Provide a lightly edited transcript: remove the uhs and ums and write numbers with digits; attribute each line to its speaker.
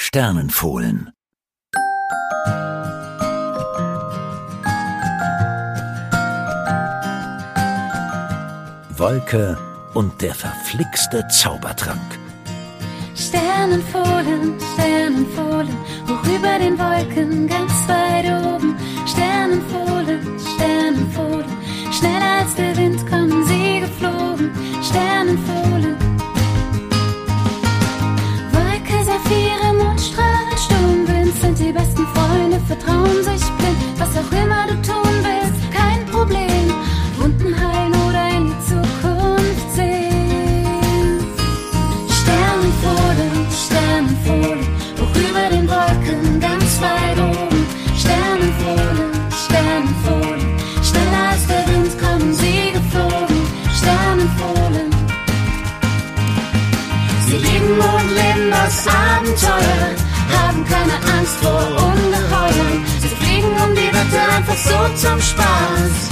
Speaker 1: Sternenfohlen. Wolke und der verflixte Zaubertrank.
Speaker 2: Sternenfohlen, Sternenfohlen, hoch über den Wolken, ganz weit oben. Sternenfohlen, Sternenfohlen, schneller als der Wind kommen sie geflogen. Sternenfohlen. Wolke, Saphire, Mondstrahlen, Sturmwind sind die besten Freunde, vertrauen sich blind. Was auch immer du tun willst, kein Problem. Wunden heilen oder in die Zukunft sehen. Sternenfohlen, Sternenfohlen, hoch über den Wolken, ganz weit oben. Sternenfohlen, Sternenfohlen, schneller als der Wind kommen sie geflogen. Sternenfohlen. Sie lieben und leben das Abenteuer, haben keine Angst vor Ungeheuern. Sie fliegen um die Wette einfach so zum Spaß.